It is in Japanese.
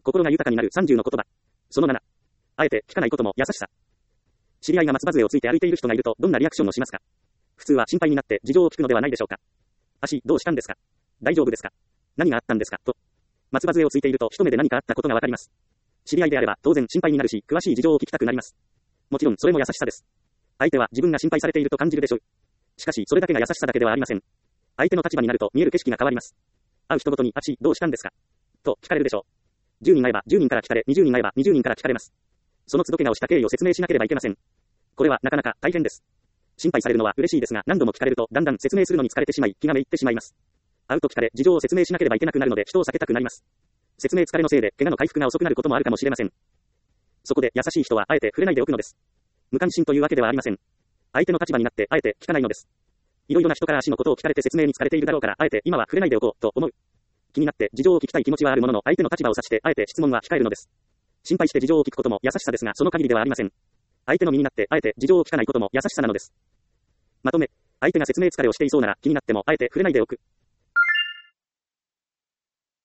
心が豊かになる30の言葉。その7。あえて聞かないことも優しさ。知り合いが松葉杖をついて歩いている人がいるとどんなリアクションをしますか？普通は心配になって事情を聞くのではないでしょうか。足、どうしたんですか？大丈夫ですか？何があったんですか？と。松葉杖をついていると一目で何かあったことがわかります。知り合いであれば当然心配になるし、詳しい事情を聞きたくなります。もちろんそれも優しさです。相手は自分が心配されていると感じるでしょう。しかしそれだけが優しさだけではありません。相手の立場になると見える景色が変わります。会う人ごとに、足、どうしたんですか？と聞かれるでしょう。10人会えば10人から聞かれ、20人会えば20人から聞かれます。その都度怪我をした経緯を説明しなければいけません。これはなかなか大変です。心配されるのは嬉しいですが、何度も聞かれるとだんだん説明するのに疲れてしまい、気がめいってしまいます。会うと聞かれ、事情を説明しなければいけなくなるので人を避けたくなります。説明疲れのせいで怪我の回復が遅くなることもあるかもしれません。そこで優しい人はあえて触れないでおくのです。無関心というわけではありません。相手の立場になってあえて聞かないのです。いろいろな人から足のことを聞かれて説明に疲れているだろうから、あえて今は触れないでおこうと思う。気になって事情を聞きたい気持ちはあるものの、相手の立場を察してあえて質問は控えるのです。心配して事情を聞くことも優しさですが、その限りではありません。相手の身になってあえて事情を聞かないことも優しさなのです。まとめ、相手が説明疲れをしていそうなら気になってもあえて触れないでおく。